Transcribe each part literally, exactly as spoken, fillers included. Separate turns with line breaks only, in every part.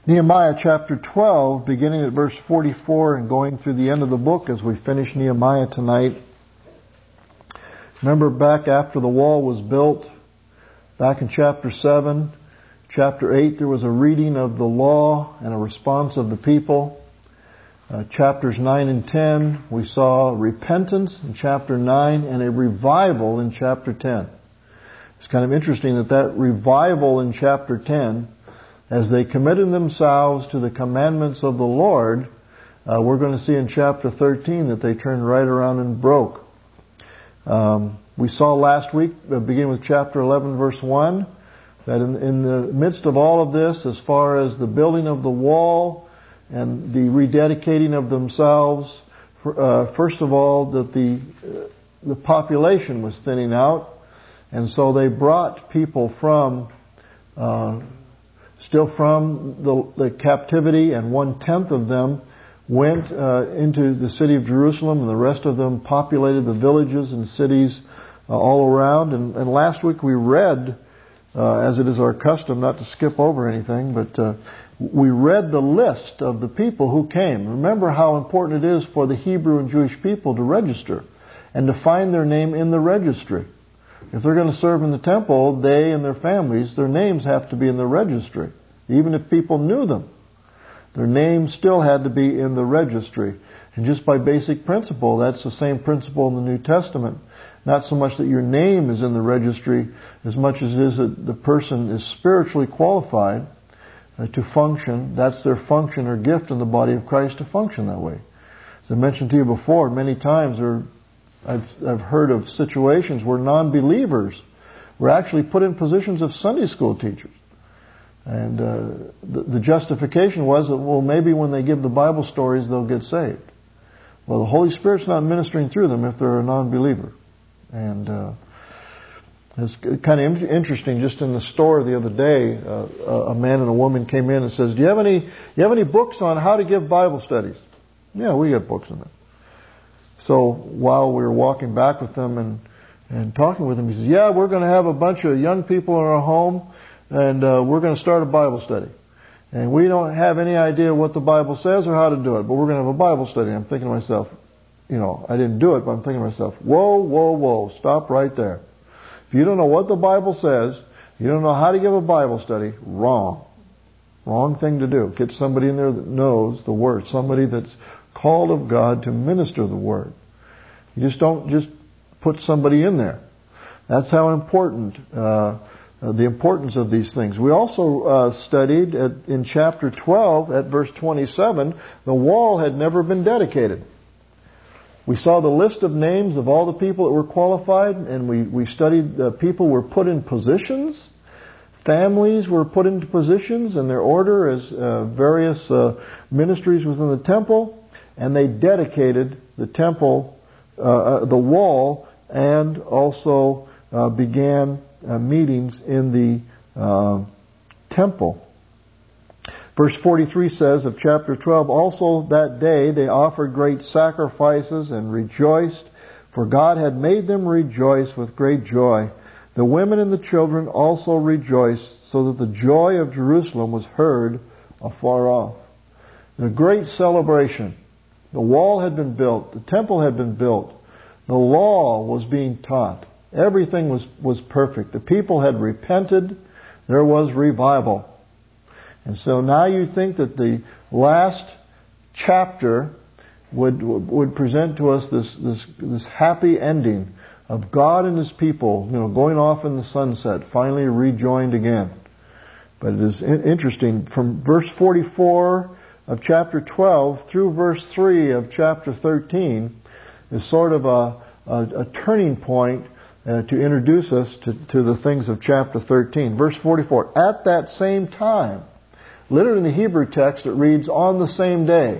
Nehemiah chapter twelve, beginning at verse forty-four and going through the end of the book as we finish Nehemiah tonight. Remember back after the wall was built, back in chapter seven, chapter eight, there was a reading of the law and a response of the people. Uh, chapters nine and ten, we saw repentance in chapter nine and a revival in chapter ten. It's kind of interesting that that revival in chapter ten, as they committed themselves to the commandments of the Lord, uh, we're going to see in chapter thirteen that they turned right around and broke. Um, we saw last week, uh, beginning with chapter eleven, verse one, that in, in the midst of all of this, as far as the building of the wall and the rededicating of themselves, uh, first of all, that the uh, the population was thinning out, and so they brought people from uh, still from the, the captivity, and one-tenth of them went uh, into the city of Jerusalem, and the rest of them populated the villages and cities uh, all around. And, and last week we read, uh, as it is our custom, not to skip over anything, but uh, we read the list of the people who came. Remember how important it is for the Hebrew and Jewish people to register and to find their name in the registry. If they're going to serve in the temple, they and their families, their names have to be in the registry. Even if people knew them, their names still had to be in the registry. And just by basic principle, that's the same principle in the New Testament. Not so much that your name is in the registry as much as it is that the person is spiritually qualified uh, to function. That's their function or gift in the body of Christ, to function that way. As I mentioned to you before, many times there, I've, I've heard of situations where non-believers were actually put in positions of Sunday school teachers. And uh, the, the justification was that, well, maybe when they give the Bible stories, they'll get saved. Well, the Holy Spirit's not ministering through them if they're a non-believer. And uh, it's kind of interesting. Just in the store the other day, uh, a man and a woman came in and says, "Do you have any? Do you have any books on how to give Bible studies?" Yeah, we got books on that. So while we were walking back with them and and talking with them, he says, "Yeah, we're going to have a bunch of young people in our home. And uh, we're going to start a Bible study. And we don't have any idea what the Bible says or how to do it, but we're going to have a Bible study." I'm thinking to myself, you know, I didn't do it, but I'm thinking to myself, whoa, whoa, whoa, stop right there. If you don't know what the Bible says, you don't know how to give a Bible study, wrong. Wrong thing to do. Get somebody in there that knows the Word, somebody that's called of God to minister the Word. You just don't just put somebody in there. That's how important uh Uh, the importance of these things. We also uh, studied at, in chapter twelve at verse twenty-seven, the wall had never been dedicated. We saw the list of names of all the people that were qualified, and we, we studied uh, people were put in positions. Families were put into positions in their order as uh, various uh, ministries within the temple, and they dedicated the temple, uh, the wall, and also uh, began Uh, meetings in the uh, temple. Verse forty-three says of chapter twelve, "Also that day they offered great sacrifices and rejoiced, for God had made them rejoice with great joy. The women and the children also rejoiced, so that the joy of Jerusalem was heard afar off." A great celebration. The wall had been built. The temple had been built. The law was being taught. Everything was, was perfect. The people had repented. There was revival. And so now you think that the last chapter would would present to us this this, this happy ending of God and His people, you know, going off in the sunset, finally rejoined again. But it is interesting, from verse forty-four of chapter twelve through verse three of chapter thirteen is sort of a, a, a turning point Uh, to introduce us to, to the things of chapter thirteen. Verse forty-four, "At that same time," literally in the Hebrew text it reads, "on the same day."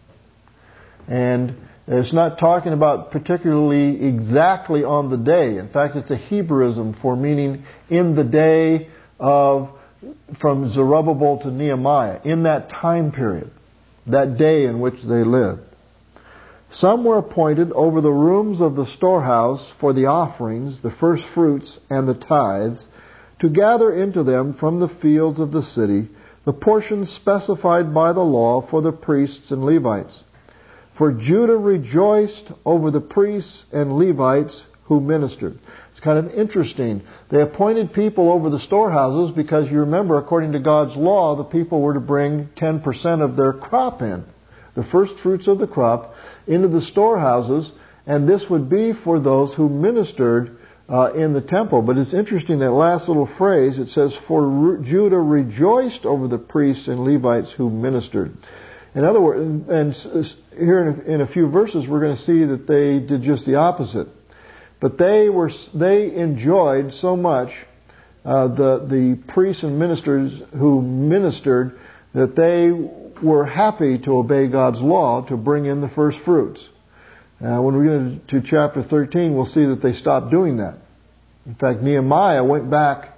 And it's not talking about particularly exactly on the day. In fact, it's a Hebrewism for meaning in the day of, from Zerubbabel to Nehemiah, in that time period, that day in which they lived. "Some were appointed over the rooms of the storehouse for the offerings, the first fruits, and the tithes, to gather into them from the fields of the city the portions specified by the law for the priests and Levites. For Judah rejoiced over the priests and Levites who ministered. It's kind of interesting. They appointed people over the storehouses because you remember, according to God's law, the people were to bring ten percent of their crop in, the first fruits of the crop, into the storehouses, and this would be for those who ministered uh, in the temple. But it's interesting, that last little phrase, it says, for Judah rejoiced over the priests and Levites who ministered. In other words, and here in a few verses we're going to see that they did just the opposite. But they were they enjoyed so much uh, the the priests and ministers who ministered that they were happy to obey God's law to bring in the first fruits. Uh, when we get into chapter thirteen, we'll see that they stopped doing that. In fact, Nehemiah went back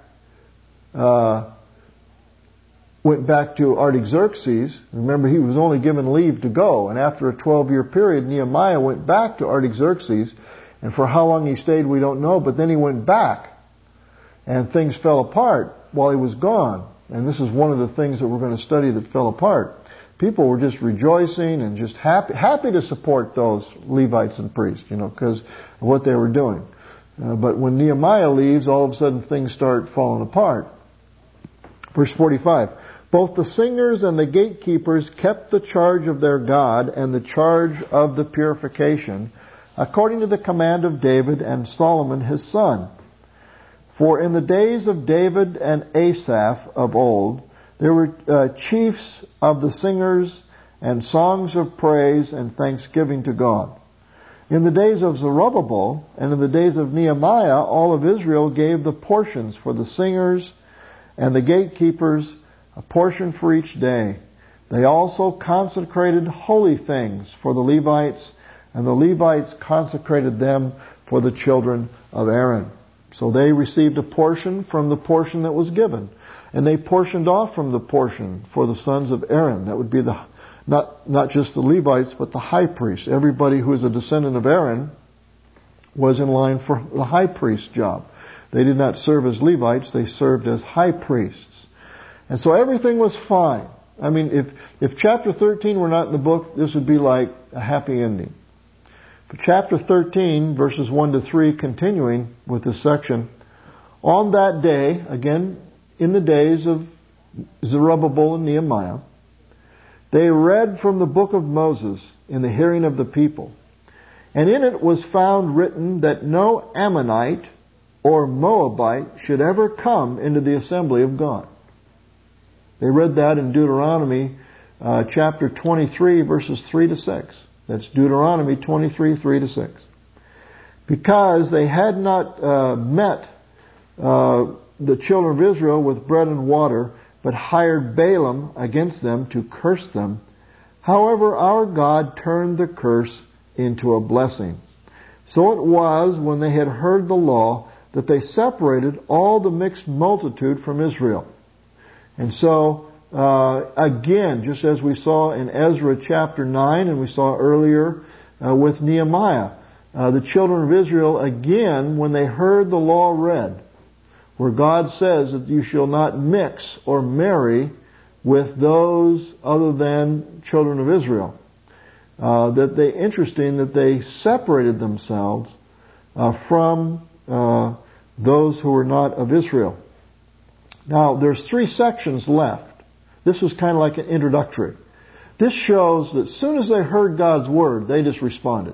uh, went back to Artaxerxes. Remember, he was only given leave to go, and after a twelve-year period, Nehemiah went back to Artaxerxes. And for how long he stayed, we don't know. But then he went back, and things fell apart while he was gone. And this is one of the things that we're going to study that fell apart. People were just rejoicing and just happy, happy to support those Levites and priests, you know, because of what they were doing. Uh, but when Nehemiah leaves, all of a sudden things start falling apart. Verse forty-five. Both the singers and the gatekeepers kept the charge of their God and the charge of the purification, according to the command of David and Solomon his son. For in the days of David and Asaph of old, there were uh, chiefs of the singers and songs of praise and thanksgiving to God. In the days of Zerubbabel and in the days of Nehemiah, all of Israel gave the portions for the singers and the gatekeepers, a portion for each day. They also consecrated holy things for the Levites, and the Levites consecrated them for the children of Aaron. So they received a portion from the portion that was given. And they portioned off from the portion for the sons of Aaron. That would be the not not just the Levites, but the high priest. Everybody who is a descendant of Aaron was in line for the high priest job. They did not serve as Levites, they served as high priests. And so everything was fine. I mean, if, if chapter thirteen were not in the book, this would be like a happy ending. But chapter thirteen, verses one to three, continuing with this section, on that day, again, in the days of Zerubbabel and Nehemiah, they read from the book of Moses in the hearing of the people. And in it was found written that no Ammonite or Moabite should ever come into the assembly of God. They read that in Deuteronomy uh, chapter twenty-three, verses three to six. That's Deuteronomy twenty-three, three to six. Because they had not uh, met uh, the children of Israel with bread and water, but hired Balaam against them to curse them. However, our God turned the curse into a blessing. So it was, when they had heard the law, that they separated all the mixed multitude from Israel. And so, uh, again, just as we saw in Ezra chapter nine, and we saw earlier uh, with Nehemiah, uh, the children of Israel, again, when they heard the law read, where God says that you shall not mix or marry with those other than children of Israel. Uh, that they, interesting that they separated themselves uh, from uh, those who were not of Israel. Now, there's three sections left. This was kind of like an introductory. This shows that as soon as they heard God's word, they just responded.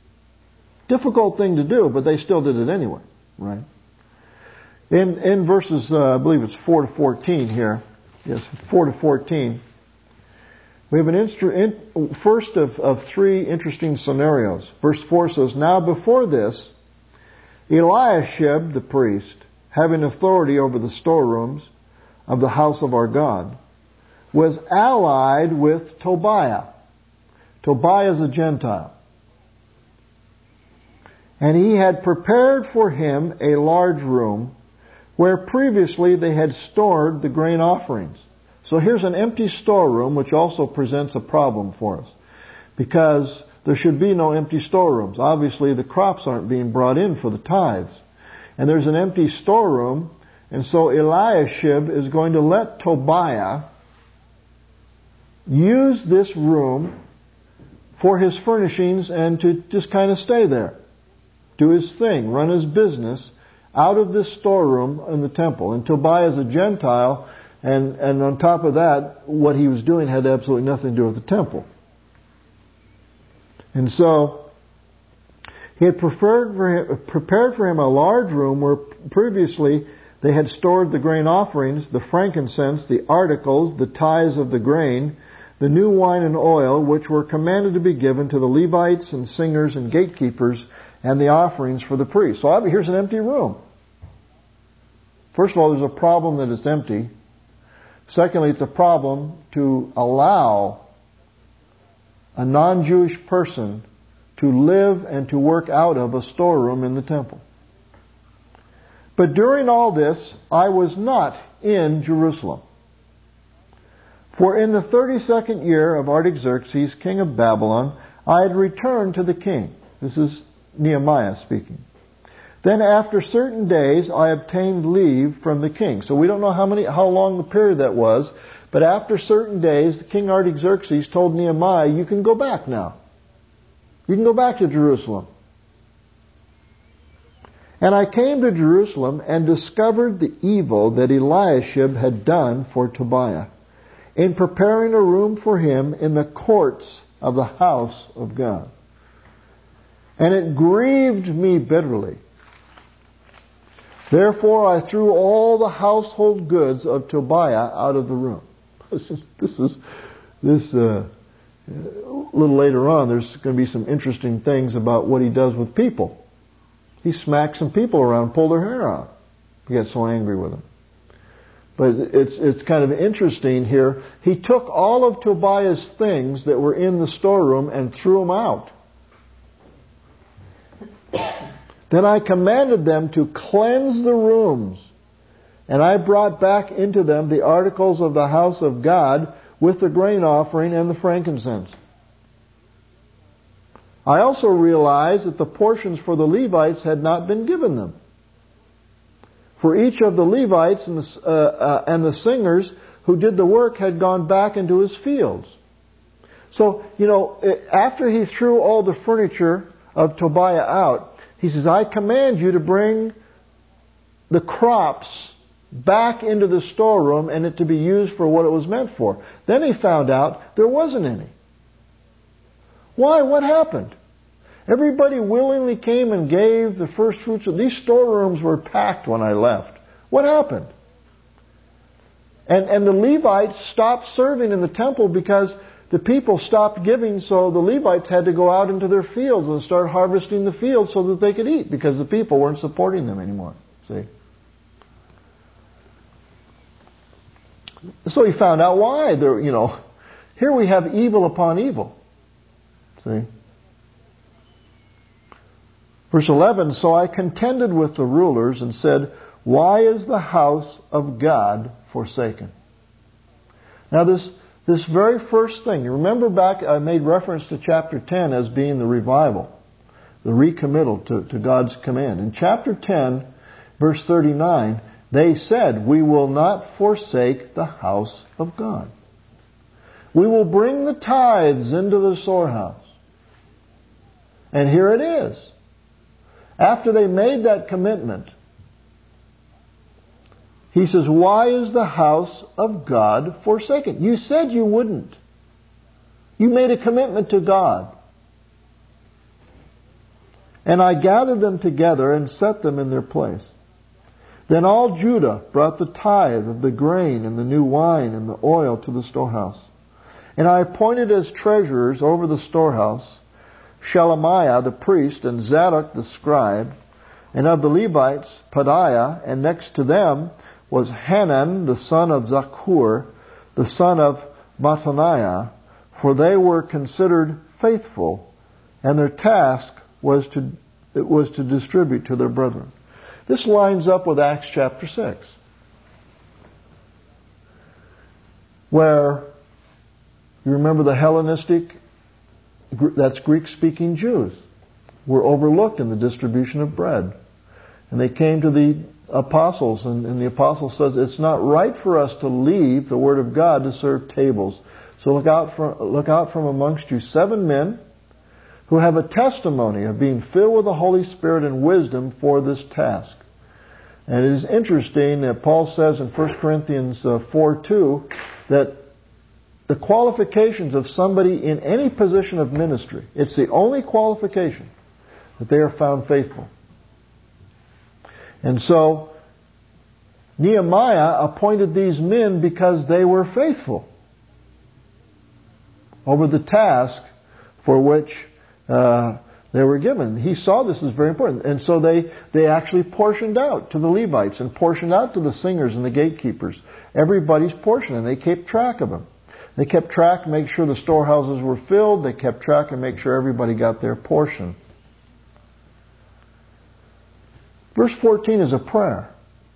Difficult thing to do, but they still did it anyway, right? In in verses, uh, I believe it's four to fourteen here. Yes, four to fourteen. We have an instru- in, first of, of three interesting scenarios. Verse four says, now before this, Eliashib the priest, having authority over the storerooms of the house of our God, was allied with Tobiah. Tobiah is a Gentile. And he had prepared for him a large room where previously they had stored the grain offerings. So here's an empty storeroom, which also presents a problem for us, because there should be no empty storerooms. Obviously, the crops aren't being brought in for the tithes. And there's an empty storeroom, and so Eliashib is going to let Tobiah use this room for his furnishings and to just kind of stay there. Do his thing, run his business out of this storeroom in the temple. And Tobiah is a Gentile, and, and on top of that, what he was doing had absolutely nothing to do with the temple. And so, he had preferred for him, prepared for him a large room where previously they had stored the grain offerings, the frankincense, the articles, the tithes of the grain, the new wine and oil, which were commanded to be given to the Levites and singers and gatekeepers, and the offerings for the priests. So here's an empty room. First of all, there's a problem that it's empty. Secondly, it's a problem to allow a non-Jewish person to live and to work out of a storeroom in the temple. But during all this, I was not in Jerusalem. For in the thirty-second year of Artaxerxes, king of Babylon, I had returned to the king. This is Nehemiah speaking. Then after certain days, I obtained leave from the king. So we don't know how many, how long the period that was, but after certain days, King Artaxerxes told Nehemiah, you can go back now. You can go back to Jerusalem. And I came to Jerusalem and discovered the evil that Eliashib had done for Tobiah, in preparing a room for him in the courts of the house of God. And it grieved me bitterly. Therefore I threw all the household goods of Tobiah out of the room. This is, this, is, this uh, a little later on, there's going to be some interesting things about what he does with people. He smacks some people around, pull their hair out. He gets so angry with them. But it's it's kind of interesting here. He took all of Tobiah's things that were in the storeroom and threw them out. Then I commanded them to cleanse the rooms, and I brought back into them the articles of the house of God with the grain offering and the frankincense. I also realized that the portions for the Levites had not been given them. For each of the Levites and the, uh, uh, and the singers who did the work had gone back into his fields. So, you know, after he threw all the furniture of Tobiah out, he says, I command you to bring the crops back into the storeroom and it to be used for what it was meant for. Then he found out there wasn't any. Why? What happened? Everybody willingly came and gave the first fruits. Of, these storerooms were packed when I left. What happened? And, and the Levites stopped serving in the temple because the people stopped giving, so the Levites had to go out into their fields and start harvesting the fields so that they could eat because the people weren't supporting them anymore. See? So he found out why. There, you know, here we have evil upon evil. See? Verse eleven, so I contended with the rulers and said, why is the house of God forsaken? Now this this very first thing, you remember back I made reference to chapter ten as being the revival, the recommittal to, to God's command. In chapter ten, verse thirty-nine, they said, we will not forsake the house of God. We will bring the tithes into the storehouse. And here it is. After they made that commitment, he says, why is the house of God forsaken? You said you wouldn't. You made a commitment to God. And I gathered them together and set them in their place. Then all Judah brought the tithe of the grain and the new wine and the oil to the storehouse. And I appointed as treasurers over the storehouse Shelemiah the priest and Zadok the scribe, and of the Levites Pedaiah, and next to them was Hanan the son of Zakur, the son of Mattaniah, for they were considered faithful, and their task was to it was to distribute to their brethren. This lines up with Acts chapter six, where you remember the Hellenistic, that's Greek-speaking Jews, were overlooked in the distribution of bread. And they came to the apostles, and, and the apostle says, it's not right for us to leave the Word of God to serve tables. So look out from, look out from amongst you seven men who have a testimony of being filled with the Holy Spirit and wisdom for this task. And it is interesting that Paul says in First Corinthians four two that the qualifications of somebody in any position of ministry, it's the only qualification that they are found faithful. And so Nehemiah appointed these men because they were faithful over the task for which uh, they were given. He saw this as very important. And so they, they actually portioned out to the Levites and portioned out to the singers and the gatekeepers everybody's portion, and they kept track of them. They kept track and make sure the storehouses were filled. They kept track and make sure everybody got their portion. Verse fourteen is a prayer.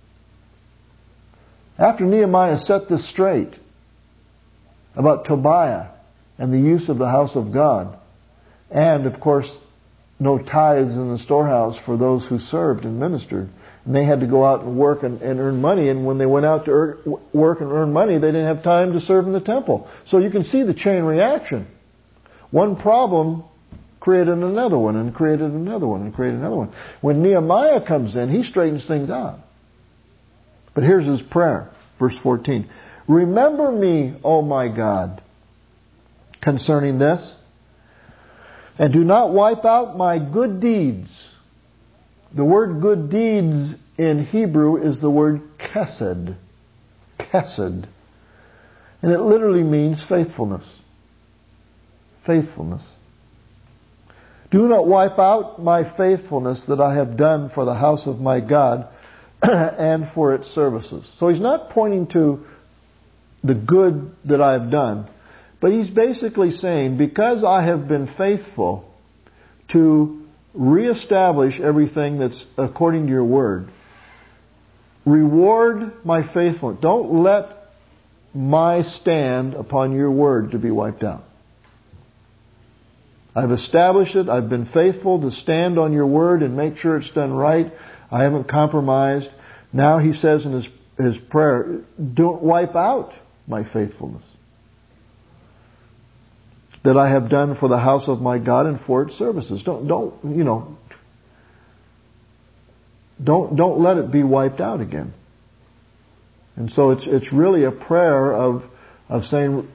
After Nehemiah set this straight about Tobiah and the use of the house of God, and of course no tithes in the storehouse for those who served and ministered, and they had to go out and work and, and earn money, and when they went out to earn, work and earn money, they didn't have time to serve in the temple. So you can see the chain reaction. One problem created another one, and created another one, and created another one. When Nehemiah comes in, he straightens things out. But here's his prayer, verse fourteen. Remember me, O my God, concerning this, and do not wipe out my good deeds. The word good deeds in Hebrew is the word chesed. Chesed. And it literally means faithfulness. Faithfulness. Do not wipe out my faithfulness that I have done for the house of my God and for its services. So he's not pointing to the good that I have done, but he's basically saying, because I have been faithful to reestablish everything that's according to your word, reward my faithfulness. Don't let my stand upon your word to be wiped out. I've established it. I've been faithful to stand on your word and make sure it's done right. I haven't compromised. Now he says in his, his prayer, don't wipe out my faithfulness that I have done for the house of my God and for its services. Don't, don't, you know, don't, don't let it be wiped out again. And so it's, it's really a prayer of, of saying,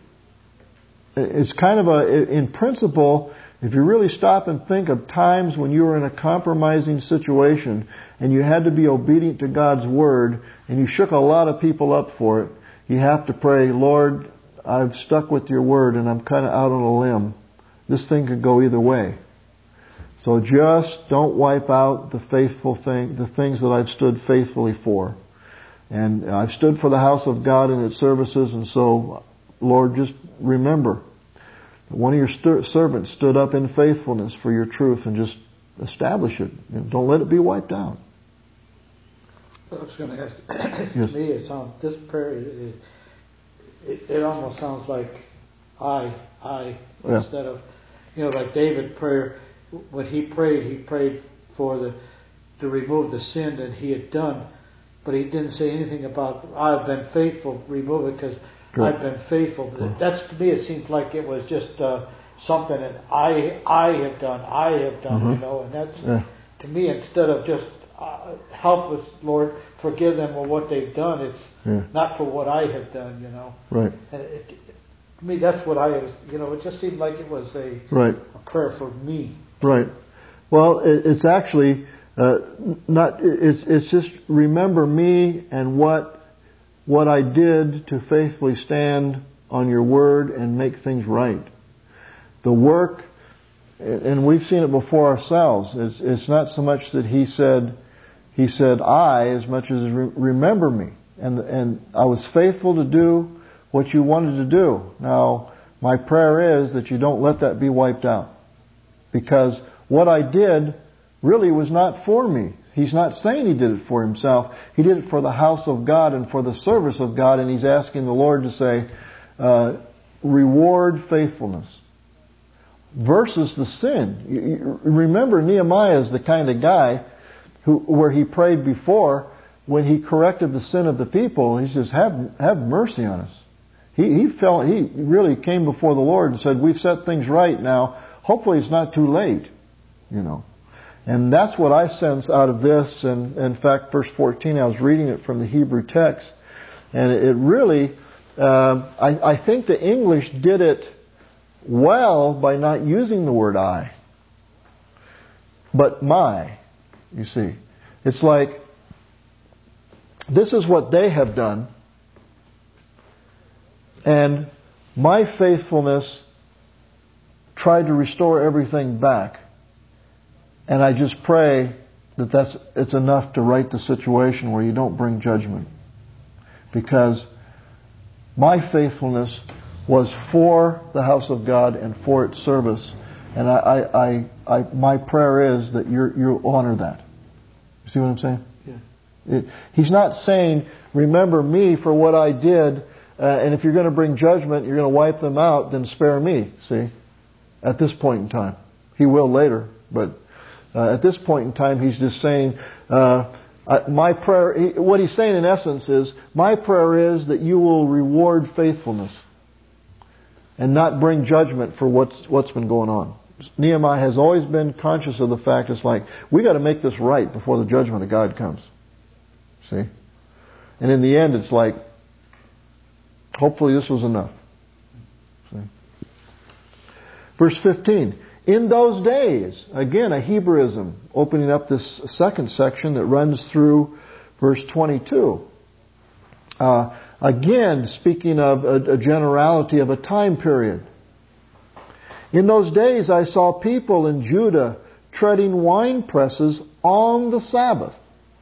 it's kind of a, in principle, if you really stop and think of times when you were in a compromising situation and you had to be obedient to God's word and you shook a lot of people up for it, you have to pray, Lord, I've stuck with your word and I'm kind of out on a limb. This thing could go either way. So just don't wipe out the faithful thing, the things that I've stood faithfully for. And I've stood for the house of God and its services, and so, Lord, just remember that one of your st- servants stood up in faithfulness for your truth, and just establish it. And don't let it be wiped out.
I was going to ask, yes. To me, it sounds, this prayer, it, it, it almost sounds like I, I, yeah. Instead of, you know, like David prayer, when he prayed, he prayed for the, to remove the sin that he had done, but he didn't say anything about, I've been faithful, remove it because I've been faithful. Right. That's, to me, it seems like it was just uh, something that I, I have done, I have done, mm-hmm. you know, and that's, yeah. to me, instead of just, Uh, help us, Lord, forgive them for what they've done. It's yeah. not for what I have done, you know.
Right.
And it, it, to me, that's what I was, you know, it just seemed like it was a,
right.
a prayer for me.
Right. Well, it, it's actually uh, not, it's, it's just remember me and what, what I did to faithfully stand on your word and make things right. The work, and we've seen it before ourselves, it's, it's not so much that he said, He said, I, as much as remember me. And and I was faithful to do what you wanted to do. Now, my prayer is that you don't let that be wiped out. Because what I did really was not for me. He's not saying he did it for himself. He did it for the house of God and for the service of God. And he's asking the Lord to say, uh, reward faithfulness. Versus the sin. You, remember, Nehemiah is the kind of guy who, where he prayed before, when he corrected the sin of the people, he says, have, have mercy on us. He, he felt, he really came before the Lord and said, we've set things right now. Hopefully it's not too late, you know. And that's what I sense out of this. And in fact, verse fourteen, I was reading it from the Hebrew text. And it really, uh, I, I think the English did it well by not using the word I, but my, you see. It's like, this is what they have done, and my faithfulness tried to restore everything back. And I just pray that that's it's enough to right the situation where you don't bring judgment. Because my faithfulness was for the house of God and for its service. And I, I, I, I my prayer is that you're, you'll honor that. You see what I'm saying? Yeah. It, he's not saying, remember me for what I did, uh, and if you're going to bring judgment, you're going to wipe them out, then spare me. See? At this point in time. He will later, but uh, at this point in time, he's just saying, uh, my prayer, he, what he's saying in essence is, my prayer is that you will reward faithfulness and not bring judgment for what's what's been going on. Nehemiah has always been conscious of the fact, it's like, we got to make this right before the judgment of God comes. See? And in the end, it's like, hopefully this was enough. See? Verse fifteen. In those days, again a Hebrewism, opening up this second section that runs through verse twenty-two. Uh, again, speaking of a, a generality of a time period. In those days I saw people in Judah treading wine presses on the Sabbath,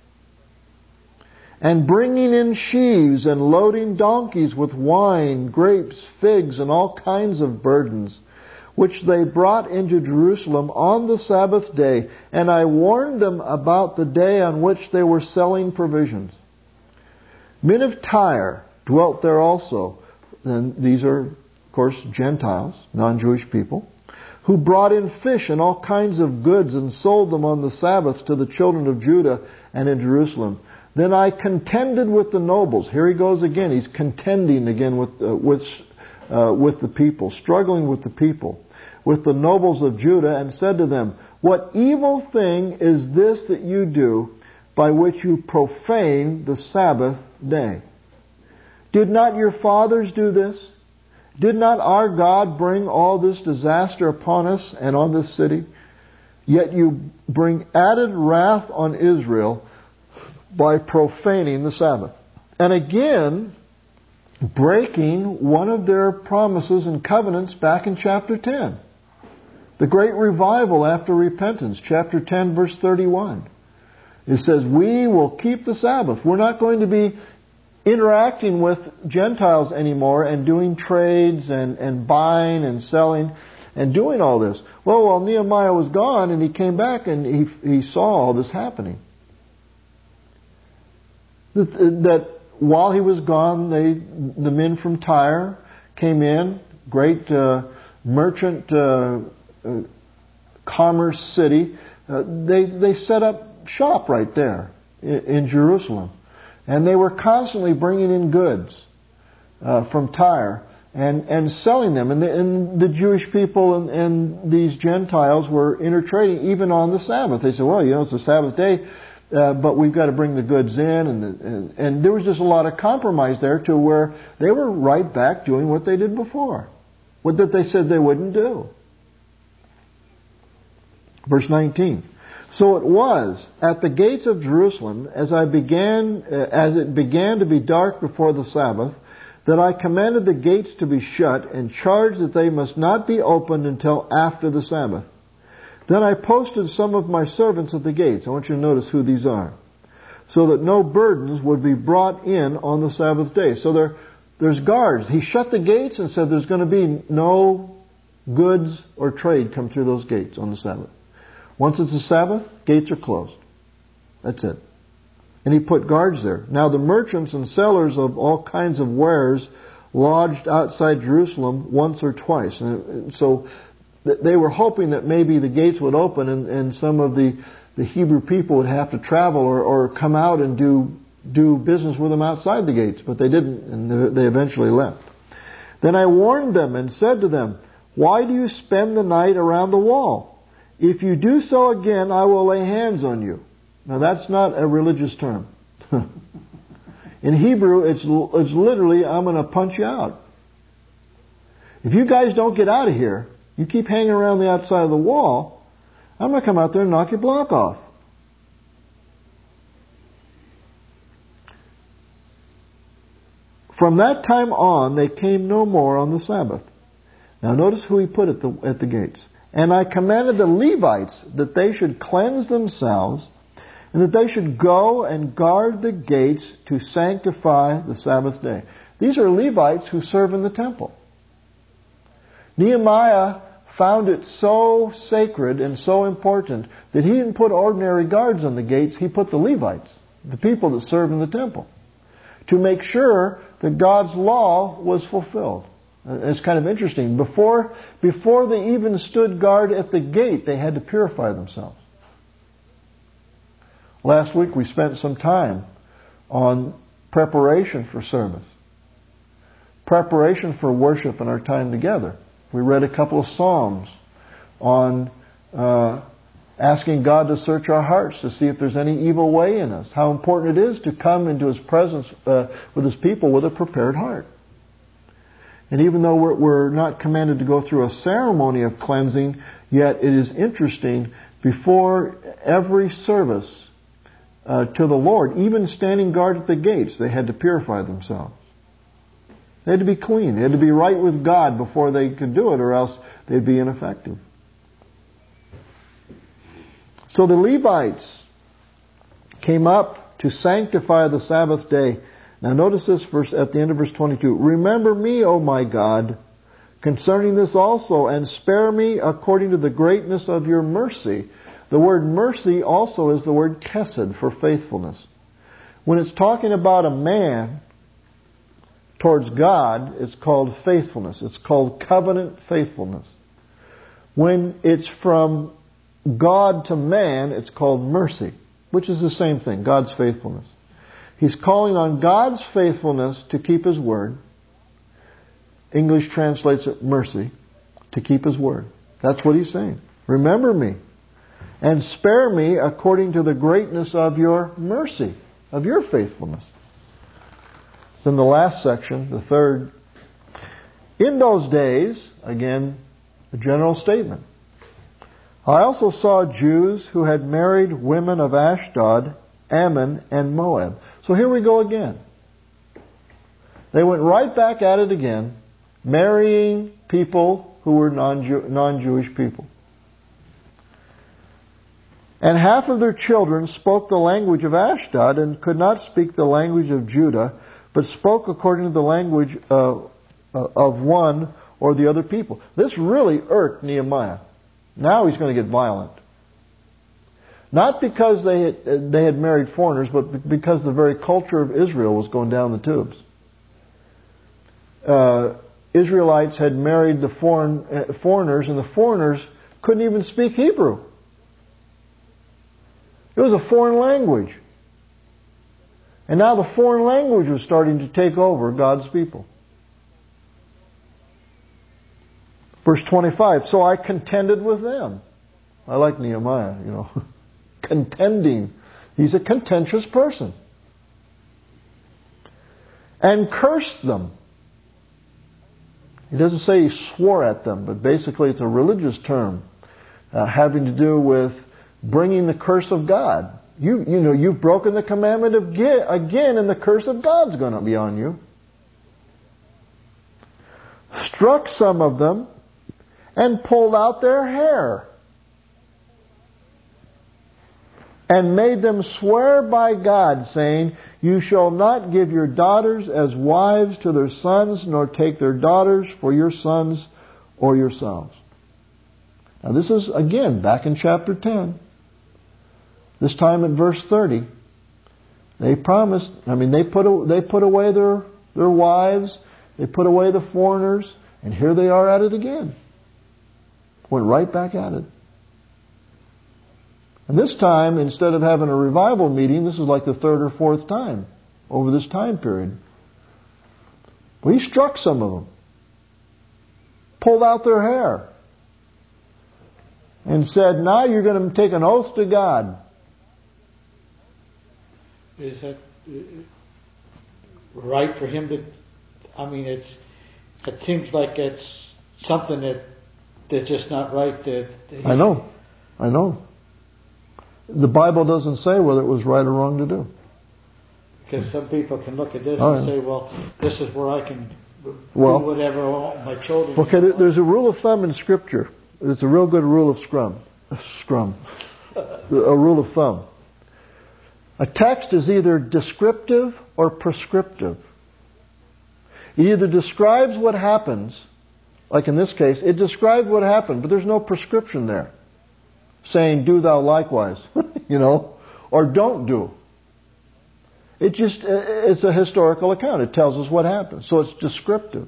and bringing in sheaves and loading donkeys with wine, grapes, figs, and all kinds of burdens, which they brought into Jerusalem on the Sabbath day. And I warned them about the day on which they were selling provisions. Men of Tyre dwelt there also. And these are, of course, Gentiles, non-Jewish people, who brought in fish and all kinds of goods and sold them on the Sabbath to the children of Judah and in Jerusalem. Then I contended with the nobles. Here he goes again. He's contending again with uh, with uh, with the people, struggling with the people, with the nobles of Judah, and said to them, what evil thing is this that you do, by which you profane the Sabbath day? Did not your fathers do this? Did not our God bring all this disaster upon us and on this city? Yet you bring added wrath on Israel by profaning the Sabbath. And again, breaking one of their promises and covenants back in chapter ten. The great revival after repentance, chapter ten, verse thirty-one. It says, we will keep the Sabbath. We're not going to be interacting with Gentiles anymore and doing trades and, and buying and selling and doing all this. Well, while Nehemiah was gone and he came back and he, he saw all this happening. That, that while he was gone, they, the men from Tyre came in, great uh, merchant uh, uh, commerce city. Uh, they they set up shop right there in, in Jerusalem, and they were constantly bringing in goods uh, from Tyre and and selling them. And the, and the Jewish people and, and these Gentiles were intertrading even on the Sabbath. They said, "Well, you know, it's the Sabbath day." Uh, but we've got to bring the goods in, and, the, and and there was just a lot of compromise there to where they were right back doing what they did before, what that they said they wouldn't do. Verse nineteen. So it was at the gates of Jerusalem, as I began, uh, as it began to be dark before the Sabbath, that I commanded the gates to be shut and charged that they must not be opened until after the Sabbath. Then I posted some of my servants at the gates. I want you to notice who these are. So that no burdens would be brought in on the Sabbath day. So there, there's guards. He shut the gates and said there's going to be no goods or trade come through those gates on the Sabbath. Once it's the Sabbath, gates are closed. That's it. And he put guards there. Now the merchants and sellers of all kinds of wares lodged outside Jerusalem once or twice. And so they were hoping that maybe the gates would open and, and some of the, the Hebrew people would have to travel or, or come out and do do business with them outside the gates. But they didn't, and they eventually left. Then I warned them and said to them, why do you spend the night around the wall? If you do so again, I will lay hands on you. Now that's not a religious term. In Hebrew, it's, it's literally, I'm going to punch you out. If you guys don't get out of here, you keep hanging around the outside of the wall, I'm going to come out there and knock your block off. From that time on, they came no more on the Sabbath. Now notice who he put at the, at the gates. And I commanded the Levites that they should cleanse themselves, and that they should go and guard the gates to sanctify the Sabbath day. These are Levites who serve in the temple. Nehemiah found it so sacred and so important that he didn't put ordinary guards on the gates. He put the Levites, the people that serve in the temple, to make sure that God's law was fulfilled. It's kind of interesting. Before, before they even stood guard at the gate, they had to purify themselves. Last week we spent some time on preparation for service. Preparation for worship and our time together. We read a couple of Psalms on uh, asking God to search our hearts to see if there's any evil way in us. How important it is to come into His presence uh, with His people with a prepared heart. And even though we're, we're not commanded to go through a ceremony of cleansing, yet it is interesting, before every service uh, to the Lord, even standing guard at the gates, they had to purify themselves. They had to be clean. They had to be right with God before they could do it, or else they'd be ineffective. So the Levites came up to sanctify the Sabbath day. Now notice this verse at the end of verse twenty-two. Remember me, O my God, concerning this also, and spare me according to the greatness of your mercy. The word mercy also is the word chesed, for faithfulness. When it's talking about a man towards God, it's called faithfulness. It's called covenant faithfulness. When it's from God to man, it's called mercy, which is the same thing, God's faithfulness. He's calling on God's faithfulness to keep His word. English translates it mercy, to keep His word. That's what he's saying. Remember me, and spare me according to the greatness of your mercy, of your faithfulness. Then the last section, the third. In those days, again, a general statement. I also saw Jews who had married women of Ashdod, Ammon, and Moab. So here we go again. They went right back at it again, marrying people who were non-Jew, non-Jewish people. And half of their children spoke the language of Ashdod and could not speak the language of Judah, but spoke according to the language uh, of one or the other people. This really irked Nehemiah. Now he's going to get violent. Not because they had, they had married foreigners, but because the very culture of Israel was going down the tubes. Uh, Israelites had married the foreign uh, foreigners, and the foreigners couldn't even speak Hebrew. It was a foreign language. And now the foreign language was starting to take over God's people. Verse twenty-five, so I contended with them. I like Nehemiah, you know. Contending. He's a contentious person. And cursed them. He doesn't say he swore at them, but basically it's a religious term uh, having to do with bringing the curse of God. You you know, you've broken the commandment of again, and the curse of God's going to be on you. Struck some of them and pulled out their hair. And made them swear by God, saying, you shall not give your daughters as wives to their sons, nor take their daughters for your sons or yourselves. Now this is, again, back in chapter ten. This time in verse thirty. They promised, I mean, they put they put away their, their wives, they put away the foreigners, and here they are at it again. Went right back at it. And this time, instead of having a revival meeting, this is like the third or fourth time over this time period. Well, he struck some of them. pulled out their hair and said, now you're going to take an oath to God.
Is that right for him to, I mean, it's, it seems like it's something that that's just not right. That
I know. I know. The Bible doesn't say whether it was right or wrong to do.
Because some people can look at this
oh,
and
yeah.
say, well, this is where I can
well,
do whatever I want my children.
Okay, there's a rule of thumb in Scripture. It's a real good rule of scrum. Scrum. A rule of thumb. A text is either descriptive or prescriptive. It either describes what happens, like in this case, it describes what happened, but there's no prescription there, saying, do thou likewise, you know, or don't do. It just, it's a historical account. It tells us what happened. So it's descriptive.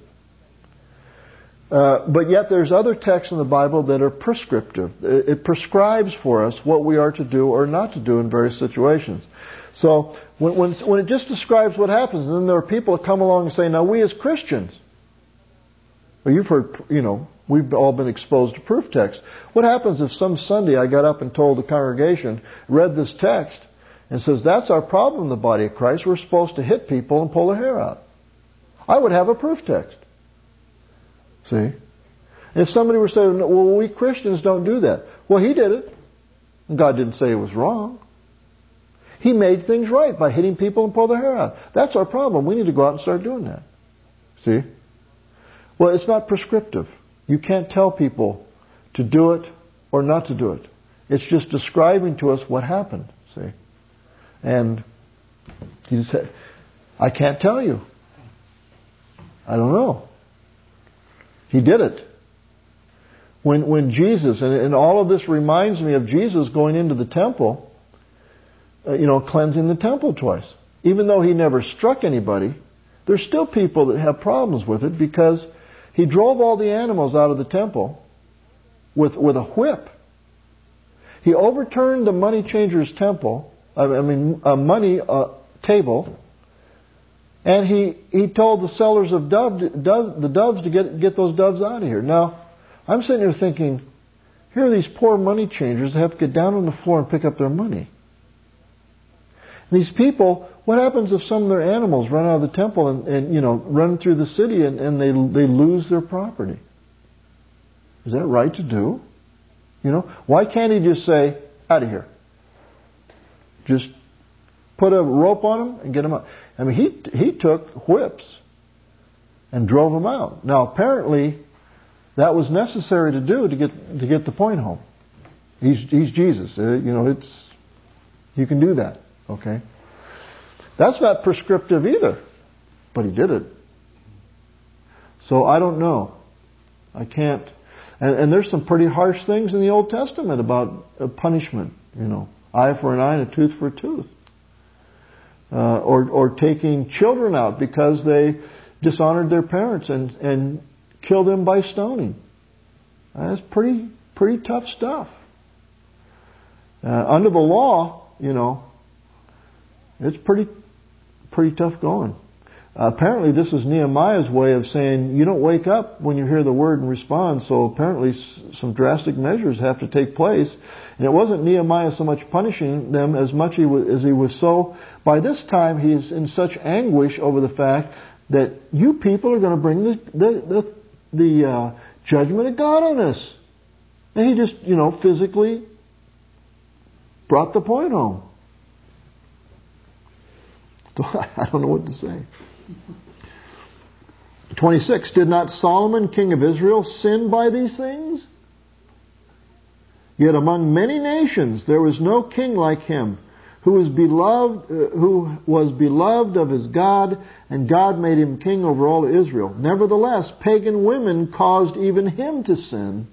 Uh, but yet there's other texts in the Bible that are prescriptive. It, it prescribes for us what we are to do or not to do in various situations. So when, when, when it just describes what happens, and then there are people that come along and say, now we as Christians, well, you've heard, you know, we've all been exposed to proof text. What happens if some Sunday I got up and told the congregation, read this text, and says, that's our problem in the body of Christ. We're supposed to hit people and pull their hair out. I would have a proof text. See? And if somebody were saying, well, we Christians don't do that. Well, He did it. And God didn't say it was wrong. He made things right by hitting people and pull their hair out. That's our problem. We need to go out and start doing that. See? Well, it's not prescriptive. You can't tell people to do it or not to do it. It's just describing to us what happened. See? And He said, I can't tell you. I don't know. He did it. When when Jesus, and, and all of this reminds me of Jesus going into the temple, uh, you know, cleansing the temple twice. Even though He never struck anybody, there's still people that have problems with it because He drove all the animals out of the temple with, with a whip. He overturned the money changer's temple, I mean, a money uh, table, and he, he told the sellers of dove, dove, the doves to get, get those doves out of here. Now, I'm sitting here thinking, here are these poor money changers that have to get down on the floor and pick up their money. And these people, what happens if some of their animals run out of the temple and, and you know, run through the city and, and they they lose their property? Is that right to do? You know, why can't He just say, out of here? Just put a rope on them and get them out. I mean, he he took whips and drove them out. Now, apparently, that was necessary to do to get to get the point home. He's he's Jesus. Uh, you know, it's you can do that. Okay, that's not prescriptive either, but He did it. So I don't know. I can't. And, and there's some pretty harsh things in the Old Testament about uh, punishment. You know, eye for an eye and a tooth for a tooth. Uh, or or taking children out because they dishonored their parents and, and killed them by stoning. That's pretty pretty tough stuff. Uh, under the law, you know, it's pretty pretty tough going. Uh, apparently, this is Nehemiah's way of saying you don't wake up when you hear the word and respond. So apparently, s- some drastic measures have to take place. And it wasn't Nehemiah so much punishing them as much he was, as he was so. By this time, he is in such anguish over the fact that you people are going to bring the the the, the uh, judgment of God on us. And he just, you know, physically brought the point home. So I don't know what to say. twenty-six. Did not Solomon, king of Israel, sin by these things? Yet among many nations there was no king like him, who was beloved, uh, who was beloved of his God, and God made him king over all Israel. Nevertheless, pagan women caused even him to sin.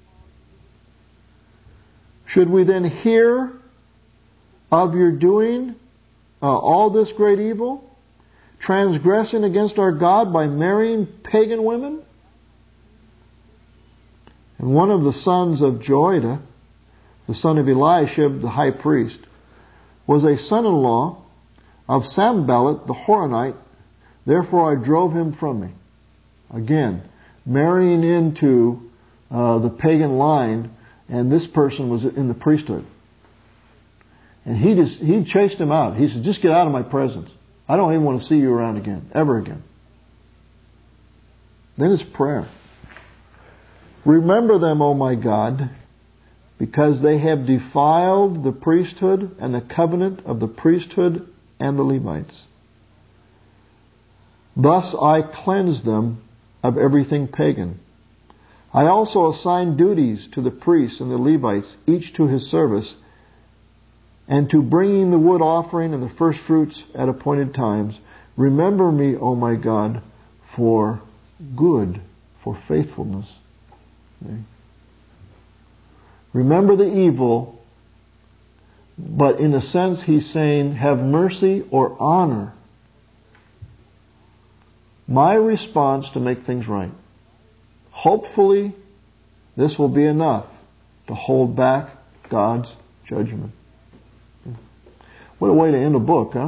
Should we then hear of your doing uh, all this great evil? Transgressing against our God by marrying pagan women? And one of the sons of Joiada, the son of Eliashib, the high priest, was a son-in-law of Sanballat the Horonite. Therefore I drove him from me. Again, marrying into uh, the pagan line, and this person was in the priesthood. And he just he chased him out. He said, just get out of my presence. I don't even want to see you around again, ever again. Then his prayer. Remember them, O my God, because they have defiled the priesthood and the covenant of the priesthood and the Levites. Thus I cleanse them of everything pagan. I also assign duties to the priests and the Levites, each to his service, and to bringing the wood offering and the first fruits at appointed times. Remember me, O my God, for good, for faithfulness. Okay. Remember the evil, but in a sense he's saying, have mercy or honor my response to make things right. Hopefully, this will be enough to hold back God's judgment. What a way to end a book, huh?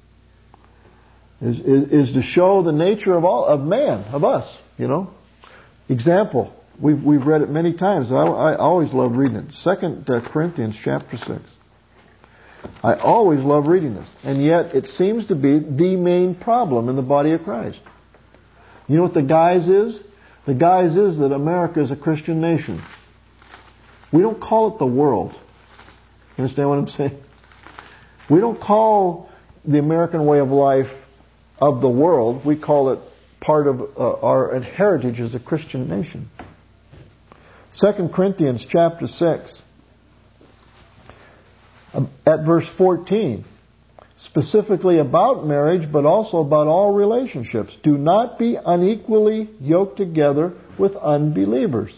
Is, is, is to show the nature of all of man, of us, you know. Example, we've we've read it many times. I, I always love reading it. Second Corinthians chapter six. I always love reading this, and yet it seems to be the main problem in the body of Christ. You know what the guise is? The guise is that America is a Christian nation. We don't call it the world. You understand what I'm saying? We don't call the American way of life of the world. We call it part of uh, our heritage as a Christian nation. Second Corinthians chapter six, at verse fourteen, specifically about marriage, but also about all relationships. Do not be unequally yoked together with unbelievers.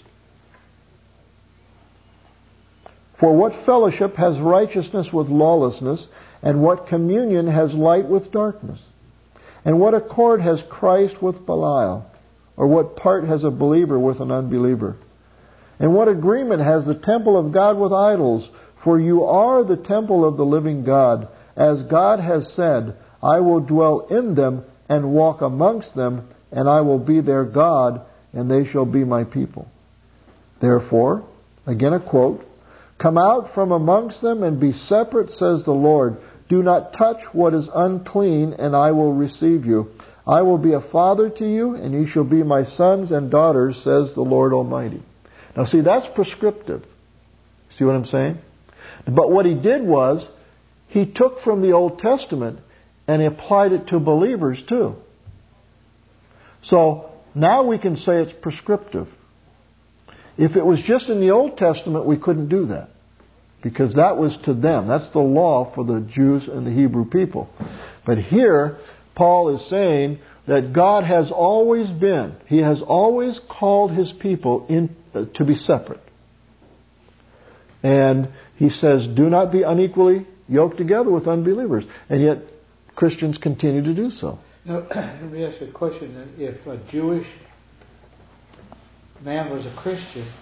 For what fellowship has righteousness with lawlessness, and what communion has light with darkness? And what accord has Christ with Belial? Or what part has a believer with an unbeliever? And what agreement has the temple of God with idols? For you are the temple of the living God. As God has said, I will dwell in them and walk amongst them, and I will be their God, and they shall be my people. Therefore, again a quote, come out from amongst them and be separate, says the Lord. Do not touch what is unclean, and I will receive you. I will be a father to you, and you shall be my sons and daughters, says the Lord Almighty. Now see, that's prescriptive. See what I'm saying? But what he did was, he took from the Old Testament and he applied it to believers too. So now we can say it's prescriptive. If it was just in the Old Testament, we couldn't do that. Because that was to them. That's the law for the Jews and the Hebrew people. But here, Paul is saying that God has always been, He has always called His people in, uh, to be separate. And He says, do not be unequally yoked together with unbelievers. And yet, Christians continue to do so.
Now, let me ask you a question. If a Jewish man was a Christian,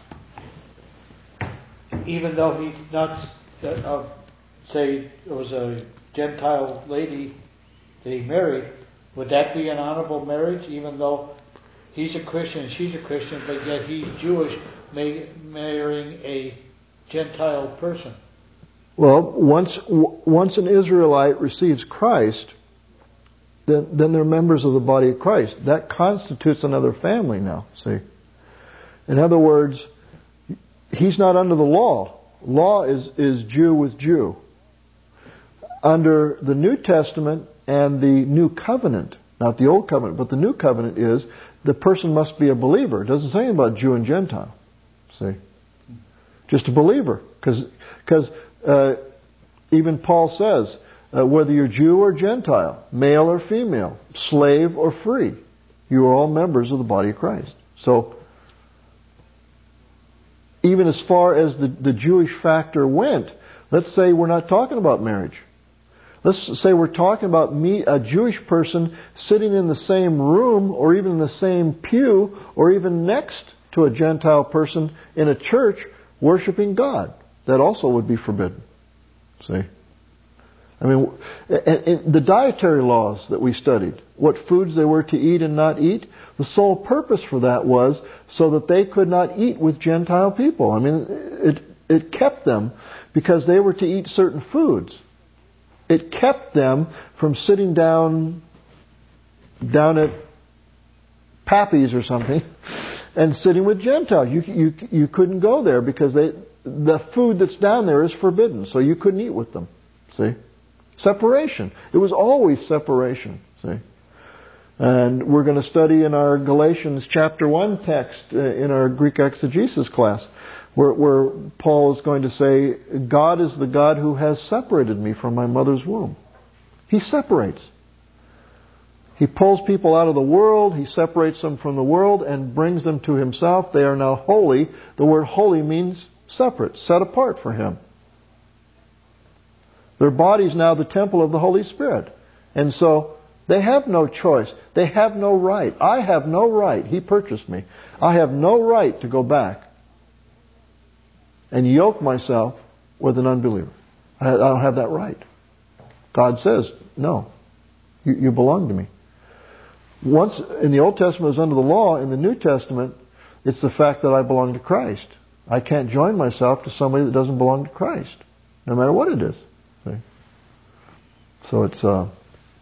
even though he's not, uh, say, it was a Gentile lady that he married, would that be an honorable marriage, even though he's a Christian and she's a Christian, but yet he's Jewish, may, marrying a Gentile person?
Well, once once an Israelite receives Christ, then, then they're members of the body of Christ. That constitutes another family now, see. In other words, he's not under the law. Law is, is Jew with Jew. Under the New Testament and the New Covenant, not the Old Covenant, but the New Covenant is, the person must be a believer. It doesn't say anything about Jew and Gentile. See? Just a believer. Because uh, even Paul says, uh, whether you're Jew or Gentile, male or female, slave or free, you are all members of the body of Christ. So, even as far as the, the Jewish factor went, let's say we're not talking about marriage. Let's say we're talking about me, a Jewish person sitting in the same room or even in the same pew or even next to a Gentile person in a church worshiping God. That also would be forbidden. See? I mean, the dietary laws that we studied, what foods they were to eat and not eat, the sole purpose for that was so that they could not eat with Gentile people. I mean, it it kept them because they were to eat certain foods. It kept them from sitting down down at Pappy's or something and sitting with Gentiles. You you you couldn't go there because they the food that's down there is forbidden, so you couldn't eat with them. See? Separation. It was always separation. See? And we're going to study in our Galatians chapter one text uh, in our Greek exegesis class where, where Paul is going to say, God is the God who has separated me from my mother's womb. He separates. He pulls people out of the world, He separates them from the world and brings them to Himself. They are now holy. The word holy means separate, set apart for Him. Their body is now the temple of the Holy Spirit. And so they have no choice. They have no right. I have no right. He purchased me. I have no right to go back and yoke myself with an unbeliever. I don't have that right. God says, no, you, you belong to me. Once in the Old Testament it was under the law. In the New Testament, it's the fact that I belong to Christ. I can't join myself to somebody that doesn't belong to Christ, no matter what it is. See? So it's uh,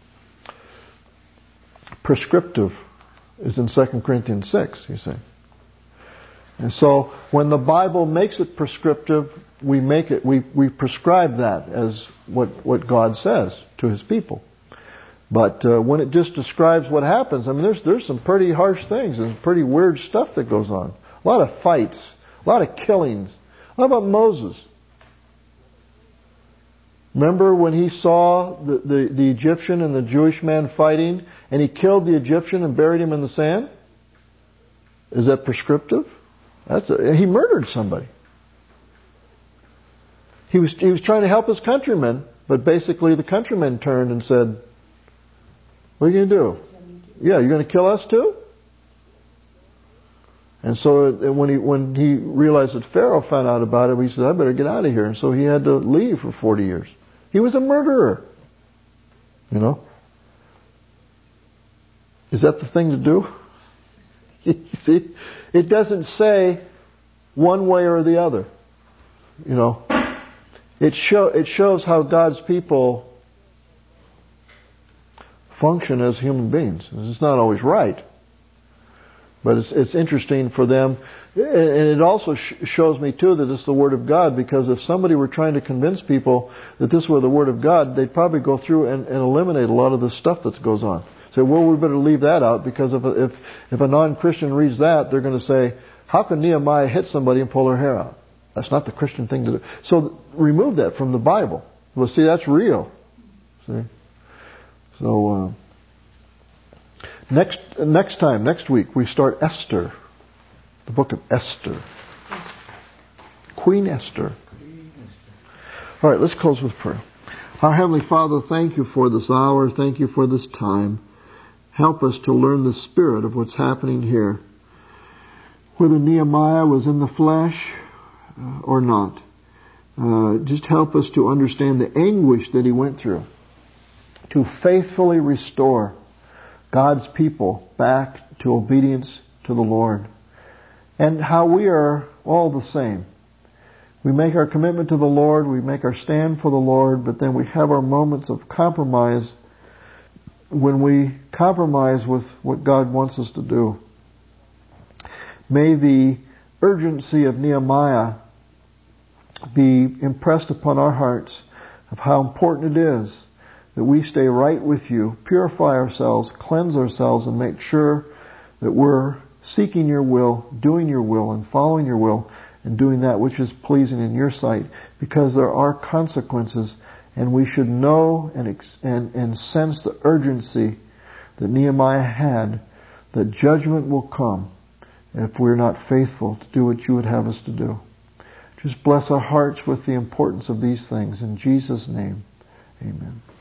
prescriptive is in Second Corinthians six, you see. And so when the Bible makes it prescriptive, we make it we, we prescribe that as what, what God says to His people. But uh, when it just describes what happens, I mean, there's there's some pretty harsh things and pretty weird stuff that goes on. A lot of fights, a lot of killings. How about Moses? Remember when he saw the, the, the Egyptian and the Jewish man fighting, and he killed the Egyptian and buried him in the sand? Is that prescriptive? That's a, he murdered somebody. He was he was trying to help his countrymen, but basically the countrymen turned and said, "What are you going to do? Yeah, you're going to kill us too?" And so when he when he realized that Pharaoh found out about it, he said, "I better get out of here." And so he had to leave for forty years. He was a murderer. You know? Is that the thing to do? You see? It doesn't say one way or the other. You know? It show it shows how God's people function as human beings. It's not always right. But it's, it's interesting for them. And it also sh- shows me, too, that it's the Word of God. Because if somebody were trying to convince people that this were the Word of God, they'd probably go through and, and eliminate a lot of the stuff that goes on. Say, well, we better leave that out. Because if if, if a non-Christian reads that, they're going to say, how can Nehemiah hit somebody and pull her hair out? That's not the Christian thing to do. So remove that from the Bible. Well, see, that's real. See? So... Uh, Next next time, next week, we start Esther, the book of Esther. Queen Esther. All right, let's close with prayer. Our Heavenly Father, thank you for this hour. Thank you for this time. Help us to learn the spirit of what's happening here. Whether Nehemiah was in the flesh uh, or not. Uh, just help us to understand the anguish that he went through. To faithfully restore God's people back to obedience to the Lord. And how we are all the same. We make our commitment to the Lord, we make our stand for the Lord, but then we have our moments of compromise when we compromise with what God wants us to do. May the urgency of Nehemiah be impressed upon our hearts of how important it is that we stay right with you, purify ourselves, cleanse ourselves, and make sure that we're seeking your will, doing your will, and following your will, and doing that which is pleasing in your sight, because there are consequences, and we should know and, ex- and, and sense the urgency that Nehemiah had, that judgment will come if we're not faithful to do what you would have us to do. Just bless our hearts with the importance of these things. In Jesus' name, amen.